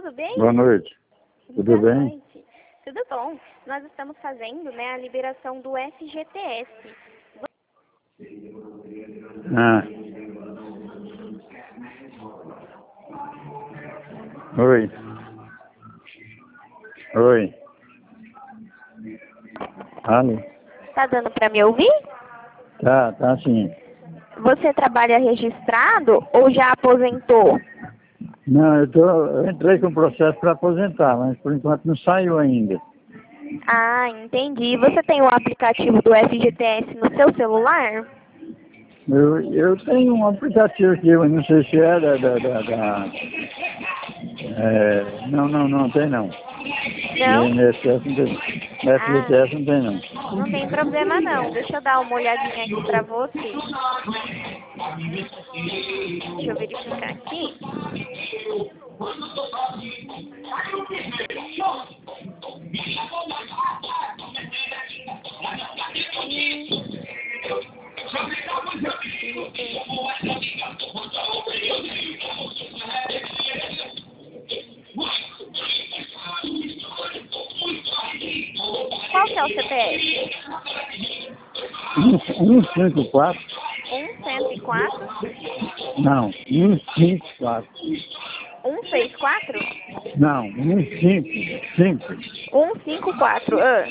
tudo bem? Boa noite. Tudo Boa bem? noite. Tudo bom. Nós estamos fazendo, né, a liberação do FGTS. Ah. Oi. Oi. Alô? Tá dando para me ouvir? Tá sim. Você trabalha registrado ou já aposentou? Não, eu entrei com o processo para aposentar, mas por enquanto não saiu ainda. Ah, entendi. Você tem o aplicativo do FGTS no seu celular? Eu tenho um aplicativo aqui, eu não sei se é não tem não. Não? INSS não tem. Ah, FGTS não tem não. não tem problema não. Deixa eu dar uma olhadinha aqui para você. Deixa eu verificar aqui. Qual que é o CPF? 154? 104? Não, 154. 164? Não, 155. 154. Ah,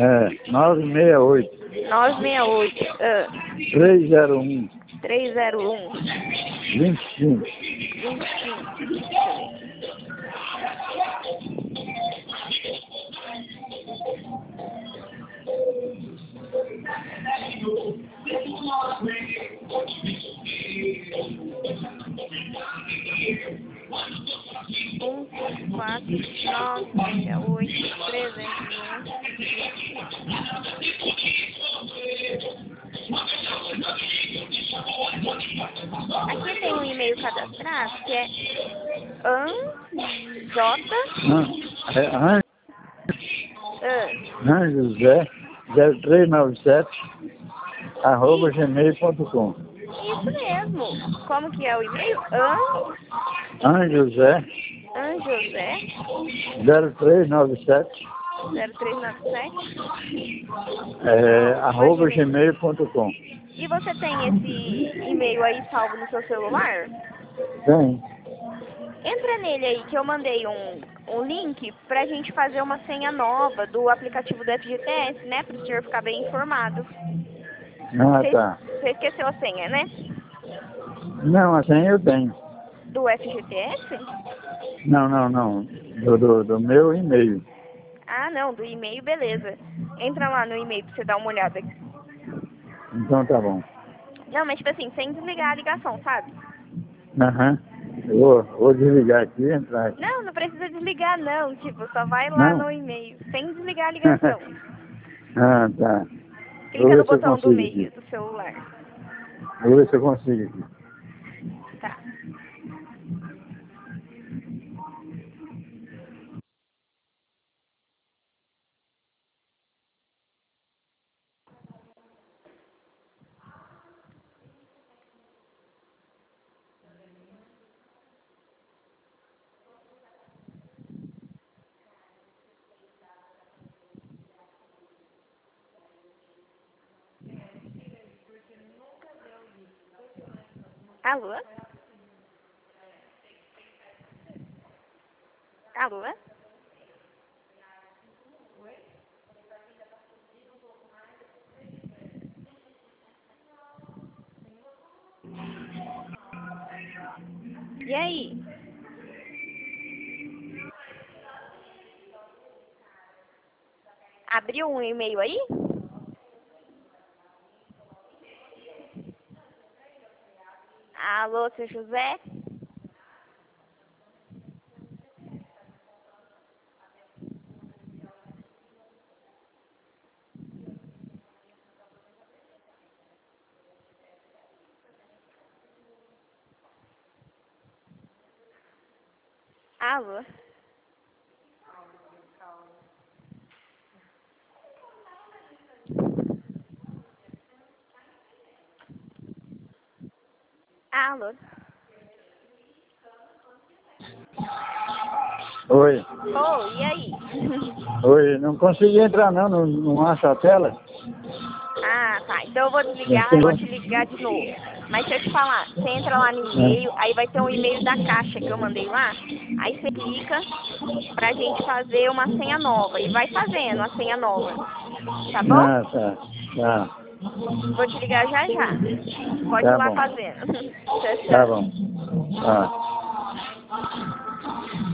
968. 968. Ah, 301. 301. 25. 25. Deixa eu ver aqui. Um, cinco, quatro, nove, meia, oito, 301, 25. Aqui tem um e-mail cadastrado que é anj, José 0397 @gmail.com. isso mesmo. Como que é o e-mail? José Anjosé 0397 0397. @gmail.com. E você tem esse e-mail aí salvo no seu celular? Tem. Entra nele aí que eu mandei um link pra gente fazer uma senha nova do aplicativo do FGTS, né? Para o senhor ficar bem informado. Ah, Você tá. você esqueceu a senha, né? Não, assim eu tenho. Do FGTS? Não. Do meu e-mail. Ah, não, do e-mail, beleza. Entra lá no e-mail pra você dar uma olhada. Então tá bom. Não, mas tipo assim, sem desligar a ligação, sabe? Aham. Eu vou desligar aqui e entrar aqui. Não, não precisa desligar não, tipo, só vai lá Não? no e-mail, sem desligar a ligação. Ah, tá. Vou Clica no ver se eu botão do consigo meio aqui. do celular. Vou ver se eu consigo aqui. Tá. Alô? Alô? E aí? Abriu um e-mail aí? Alô, seu José? Alô? Alô? Oi. Oh, e aí? Oi, não consegui entrar não acho a tela. Ah, tá. Então eu vou desligar e vou te ligar de novo. Mas deixa eu te falar, você entra lá no e-mail, aí vai ter um e-mail da caixa que eu mandei lá, aí você clica pra gente fazer uma senha nova e vai fazendo a senha nova, tá bom? Ah, tá. Tá. Vou te ligar já já. Pode ir Tá lá bom. fazendo. Tchau, Tá tchau. bom. Tá.